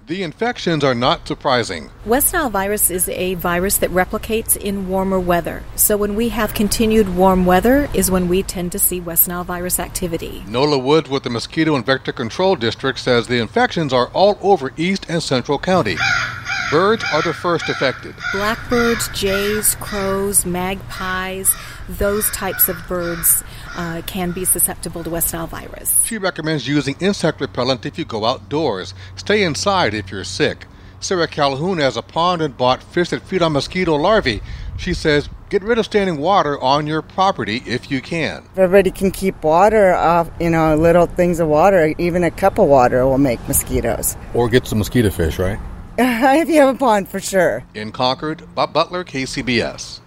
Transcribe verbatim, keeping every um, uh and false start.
The infections are not surprising. West Nile virus is a virus that replicates in warmer weather. So when we have continued warm weather is when we tend to see West Nile virus activity. Nola Woods with the Mosquito and Vector Control District says the infections are all over East and Central County. Birds are the first affected. Blackbirds, jays, crows, magpies, those types of birds uh, can be susceptible to West Nile virus. She recommends using insect repellent if you go outdoors. Stay inside if you're sick. Sarah Calhoun has a pond and bought fish that feed on mosquito larvae. She says get rid of standing water on your property if you can. Everybody can keep water off, you know, little things of water. Even a cup of water will make mosquitoes. Or get some mosquito fish, right? If you have a pond, for sure. In Concord, Bob Butler, K C B S.